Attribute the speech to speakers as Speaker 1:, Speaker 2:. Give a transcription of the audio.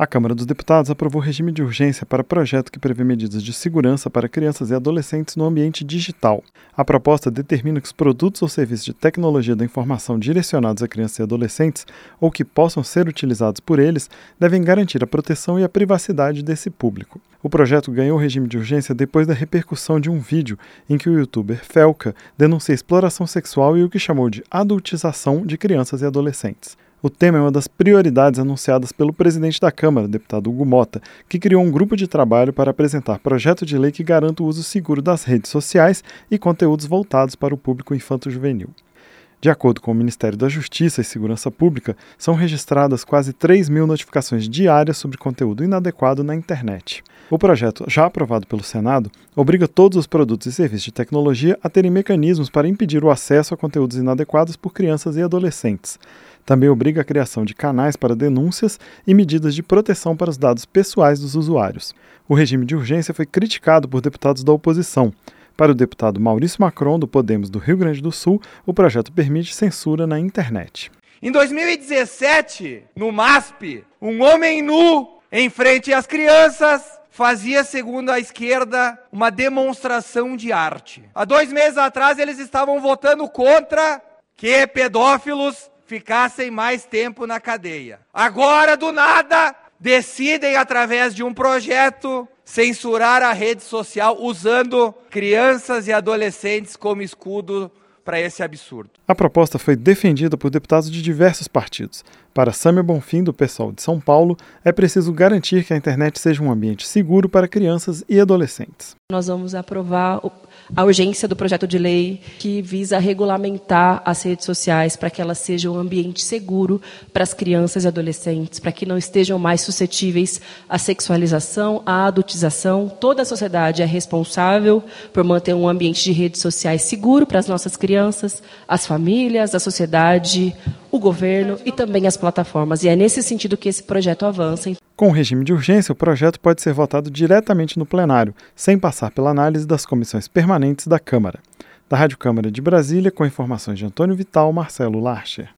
Speaker 1: A Câmara dos Deputados aprovou regime de urgência para projeto que prevê medidas de segurança para crianças e adolescentes no ambiente digital. A proposta determina que os produtos ou serviços de tecnologia da informação direcionados a crianças e adolescentes ou que possam ser utilizados por eles devem garantir a proteção e a privacidade desse público. O projeto ganhou regime de urgência depois da repercussão de um vídeo em que o youtuber Felca denuncia exploração sexual e o que chamou de adultização de crianças e adolescentes. O tema é uma das prioridades anunciadas pelo presidente da Câmara, deputado Hugo Mota, que criou um grupo de trabalho para apresentar projeto de lei que garanta o uso seguro das redes sociais e conteúdos voltados para o público infanto-juvenil. De acordo com o Ministério da Justiça e Segurança Pública, são registradas quase 3.000 notificações diárias sobre conteúdo inadequado na internet. O projeto, já aprovado pelo Senado, obriga todos os produtos e serviços de tecnologia a terem mecanismos para impedir o acesso a conteúdos inadequados por crianças e adolescentes. Também obriga a criação de canais para denúncias e medidas de proteção para os dados pessoais dos usuários. O regime de urgência foi criticado por deputados da oposição. Para o deputado Maurício Macron, do Podemos do Rio Grande do Sul, o projeto permite censura na internet.
Speaker 2: Em 2017, no MASP, um homem nu em frente às crianças fazia, segundo a esquerda, uma demonstração de arte. Há 2 meses atrás, eles estavam votando contra que pedófilos ficassem mais tempo na cadeia. Agora, do nada, decidem, através de um projeto, censurar a rede social usando crianças e adolescentes como escudo para esse absurdo.
Speaker 1: A proposta foi defendida por deputados de diversos partidos. Para Sâmia Bonfim, do PSOL de São Paulo, é preciso garantir que a internet seja um ambiente seguro para crianças e adolescentes.
Speaker 3: Nós vamos aprovar a urgência do projeto de lei que visa regulamentar as redes sociais para que elas sejam um ambiente seguro para as crianças e adolescentes, para que não estejam mais suscetíveis à sexualização, à adultização. Toda a sociedade é responsável por manter um ambiente de redes sociais seguro para as nossas crianças, as famílias, a sociedade, o governo e também as plataformas. E é nesse sentido que esse projeto avança.
Speaker 1: Com o regime de urgência, o projeto pode ser votado diretamente no plenário, sem passar pela análise das comissões permanentes da Câmara. Da Rádio Câmara de Brasília, com informações de Antônio Vital, Marcelo Larcher.